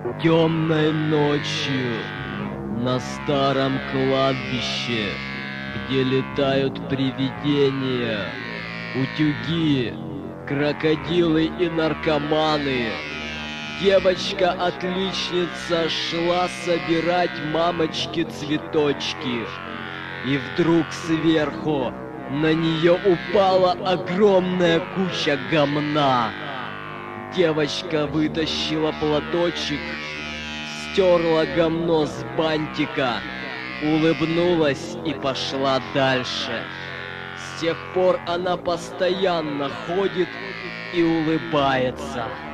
Темной ночью на старом кладбище, где летают привидения, утюги, крокодилы и наркоманы, девочка-отличница шла собирать мамочки-цветочки. И вдруг сверху на нее упала огромная куча гомна. Девочка вытащила платочек, стерла гомно с бантика, улыбнулась и пошла дальше. С тех пор она постоянно ходит и улыбается.